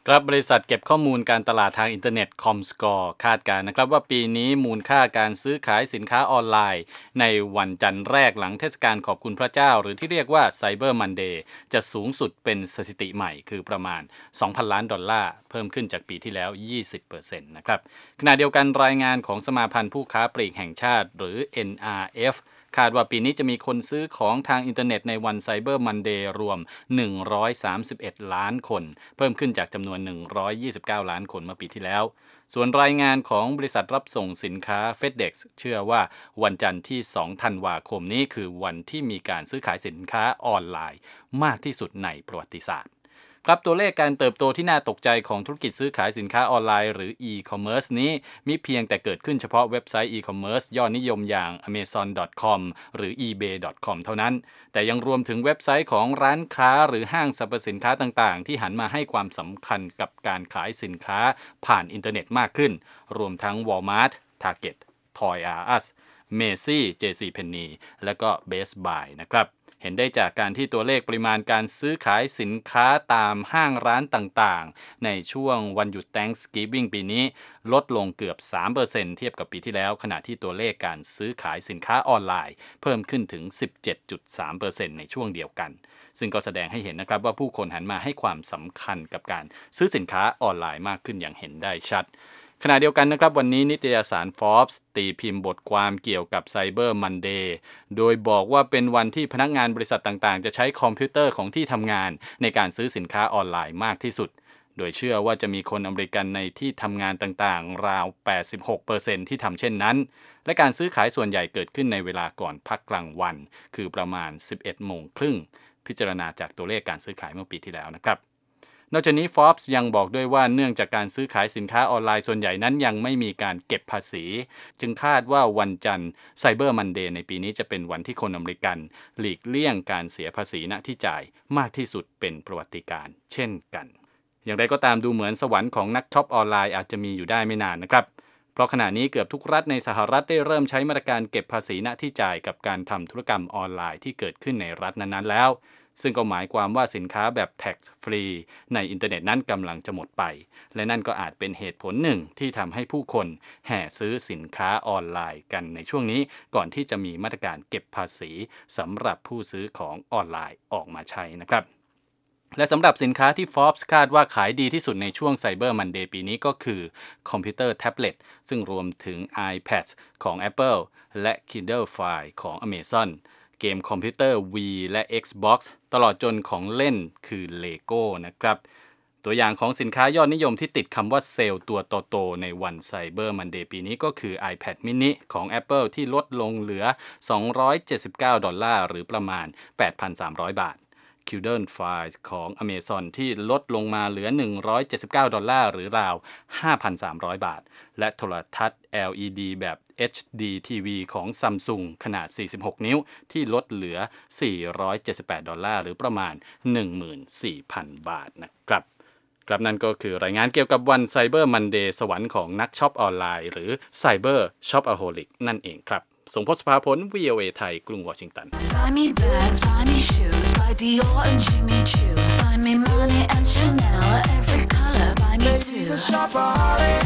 ครับบริษัทเก็บข้อมูลการตลาดทางอินเทอร์เน็ต Comscore คาดการณ์นะครับว่าปีนี้มูลค่าการซื้อขายสินค้าออนไลน์ในวันจันทร์แรกหลังเทศกาลขอบคุณพระเจ้าหรือที่เรียกว่า Cyber Monday จะสูงสุดเป็นสถิติใหม่คือประมาณ $2,000 ล้านเพิ่มขึ้นจากปีที่แล้ว 20% นะครับขณะเดียวกันรายงานของสมาพันธ์ผู้ค้าปลีกแห่งชาติหรือ NRFคาดว่าปีนี้จะมีคนซื้อของทางอินเทอร์เน็ตในวัน Cyber Monday รวม131ล้านคนเพิ่มขึ้นจากจำนวน129ล้านคนเมื่อปีที่แล้วส่วนรายงานของบริษัทรับส่งสินค้า FedEx เชื่อว่าวันจันทร์ที่2ธันวาคมนี้คือวันที่มีการซื้อขายสินค้าออนไลน์มากที่สุดในประวัติศาสตร์ครับตัวเลขการเติบโตที่น่าตกใจของธุรกิจซื้อขายสินค้าออนไลน์หรือ e-commerce นี้มิเพียงแต่เกิดขึ้นเฉพาะเว็บไซต์ e-commerce ยอดนิยมอย่าง amazon.com หรือ ebay.com เท่านั้นแต่ยังรวมถึงเว็บไซต์ของร้านค้าหรือห้างสรรพสินค้าต่างๆที่หันมาให้ความสำคัญกับการขายสินค้าผ่านอินเทอร์เน็ตมากขึ้นรวมทั้ง Walmart, Target, Toys R Us, Macy's, JCPenney และก็ Best Buy นะครับเห็นได้จากการที่ตัวเลขปริมาณการซื้อขายสินค้าตามห้างร้านต่างๆในช่วงวันหยุด Thanksgiving ปีนี้ลดลงเกือบ 3% เทียบกับปีที่แล้วขณะที่ตัวเลขการซื้อขายสินค้าออนไลน์เพิ่มขึ้นถึง 17.3% ในช่วงเดียวกันซึ่งก็แสดงให้เห็นนะครับว่าผู้คนหันมาให้ความสำคัญกับการซื้อสินค้าออนไลน์มากขึ้นอย่างเห็นได้ชัดขณะเดียวกันนะครับวันนี้นิตยสาร Forbes ตีพิมพ์บทความเกี่ยวกับ Cyber Monday โดยบอกว่าเป็นวันที่พนักงานบริษัทต่างๆจะใช้คอมพิวเตอร์ของที่ทำงานในการซื้อสินค้าออนไลน์มากที่สุดโดยเชื่อว่าจะมีคนอเมริกันในที่ทำงานต่างๆราว 86% ที่ทำเช่นนั้นและการซื้อขายส่วนใหญ่เกิดขึ้นในเวลาก่อนพักกลางวันคือประมาณ 11:30 น.พิจารณาจากตัวเลขการซื้อขายเมื่อปีที่แล้วนะครับนอกจากนี้ Forbes ยังบอกด้วยว่าเนื่องจากการซื้อขายสินค้าออนไลน์ส่วนใหญ่นั้นยังไม่มีการเก็บภาษีจึงคาดว่าวันจันทร์ Cyber Monday ในปีนี้จะเป็นวันที่คนอเมริกันหลีกเลี่ยงการเสียภาษีณที่จ่ายมากที่สุดเป็นประวัติการณ์เช่นกันอย่างไรก็ตามดูเหมือนสวรรค์ของนักช็อปออนไลน์อาจจะมีอยู่ได้ไม่นานนะครับเพราะขณะนี้เกือบทุกรัฐในสหรัฐได้เริ่มใช้มาตรการเก็บภาษีณที่จ่ายกับการทำธุรกรรมออนไลน์ที่เกิดขึ้นในรัฐนั้นๆแล้วซึ่งก็หมายความว่าสินค้าแบบ tax free ในอินเทอร์เน็ตนั้นกำลังจะหมดไปและนั่นก็อาจเป็นเหตุผลหนึ่งที่ทำให้ผู้คนแห่ซื้อสินค้าออนไลน์กันในช่วงนี้ก่อนที่จะมีมาตรการเก็บภาษีสำหรับผู้ซื้อของออนไลน์ออกมาใช้นะครับและสำหรับสินค้าที่ Forbes คาดว่าขายดีที่สุดในช่วง Cyber Monday ปีนี้ก็คือคอมพิวเตอร์แท็บเล็ตซึ่งรวมถึง iPad ของ Apple และ Kindle Fire ของ Amazonเกมคอมพิวเตอร์ Wii และ Xbox ตลอดจนของเล่นคือ Lego นะครับตัวอย่างของสินค้ายอดนิยมที่ติดคำว่าเซลล์ตัวโตๆในวัน Cyber Monday ปีนี้ก็คือ iPad mini ของ Apple ที่ลดลงเหลือ$279หรือประมาณ 8,300 บาทKindle Fire ของ Amazon ที่ลดลงมาเหลือ$179หรือราว 5,300 บาทและโทรทัศน์ LED แบบ HD TV ของ Samsung ขนาด 46 นิ้วที่ลดเหลือ$478หรือประมาณ 14,000 บาทนะครับครับนั่นก็คือรายงานเกี่ยวกับวัน Cyber Monday สวรรค์ของนักช็อปออนไลน์หรือ Cyber Shopaholic ส่งพศภาผล VOA ไทยกรุงวอชิงตัน Buy me bags, buy me shoes, buy Dior and Jimmy Choo, buy me money and Chanel, every color, buy me too.